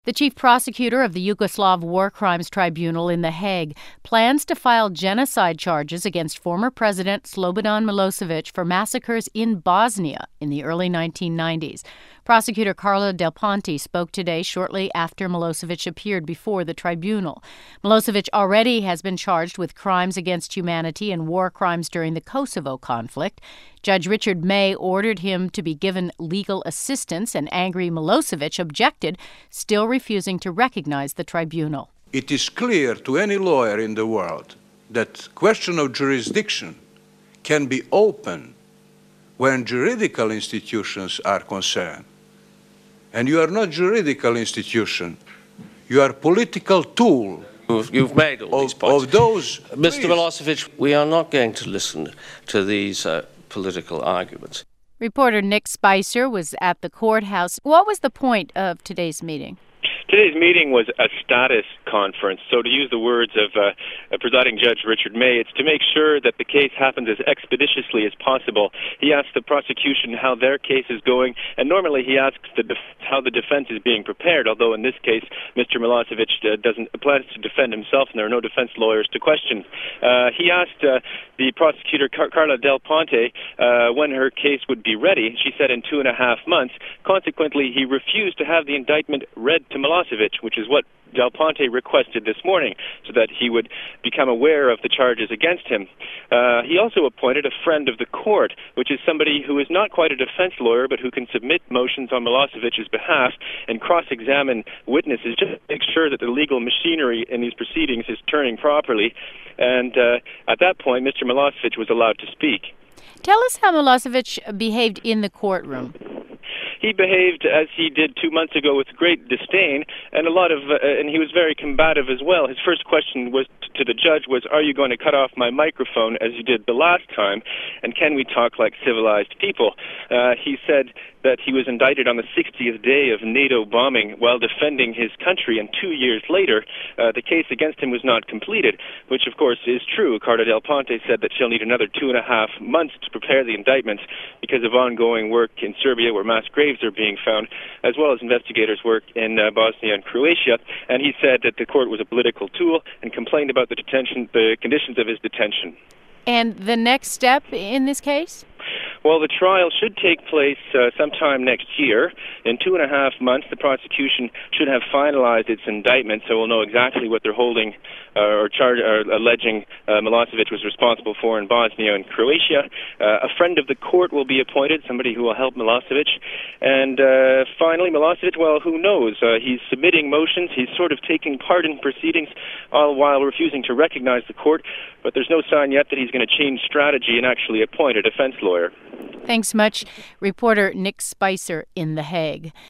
The chief prosecutor of the Yugoslav War Crimes Tribunal in The Hague plans to file genocide charges against former President Slobodan Milosevic for massacres in Bosnia in the early 1990s. Prosecutor Carla Del Ponte spoke today shortly after Milosevic appeared before the tribunal. Milosevic already has been charged with crimes against humanity and war crimes during the Kosovo conflict. Judge Richard May ordered him to be given legal assistance, and angry Milosevic objected, still refusing to recognize the tribunal. It is clear to any lawyer in the world that question of jurisdiction can be open when juridical institutions are concerned. And you are not juridical institution. You are political tool. You've made all these points. Of those, Mr. Milosevic, we are not going to listen to these political arguments. Reporter Nick Spicer was at the courthouse. What was the point of today's meeting? Today's meeting was a status conference. So to use the words of presiding Judge Richard May, it's to make sure that the case happens as expeditiously as possible. He asked the prosecution how their case is going, and normally he asks how the defense is being prepared, although in this case, Mr. Milosevic plans to defend himself, and there are no defense lawyers to question. He asked the prosecutor, Carla Del Ponte, when her case would be ready. She said in 2.5 months. Consequently, he refused to have the indictment read to Milosevic, which is what Del Ponte requested this morning, so that he would become aware of the charges against him. He also appointed a friend of the court, which is somebody who is not quite a defense lawyer, but who can submit motions on Milosevic's behalf and cross-examine witnesses, just to make sure that the legal machinery in these proceedings is turning properly. And at that point, Mr. Milosevic was allowed to speak. Tell us how Milosevic behaved in the courtroom. He behaved as he did 2 months ago, with great disdain, and and he was very combative as well. His first question was to the judge was, "Are you going to cut off my microphone as you did the last time? And can we talk like civilized people?" He said that he was indicted on the 60th day of NATO bombing while defending his country, and 2 years later, the case against him was not completed, which of course is true. Carla Del Ponte said that she'll need another 2.5 months to prepare the indictment because of ongoing work in Serbia, where mass graves are being found, as well as investigators' work in Bosnia and Croatia. And he said that the court was a political tool and complained about the conditions of his detention. And the next step in this case? Well, the trial should take place sometime next year. In 2.5 months, the prosecution should have finalized its indictment, so we'll know exactly what they're holding or alleging Milosevic was responsible for in Bosnia and Croatia. A friend of the court will be appointed, somebody who will help Milosevic. And finally, Milosevic, well, who knows? He's submitting motions. He's sort of taking part in proceedings all while refusing to recognize the court. But there's no sign yet that he's going to change strategy and actually appoint a defense lawyer. Thanks much, reporter Nick Spicer in The Hague.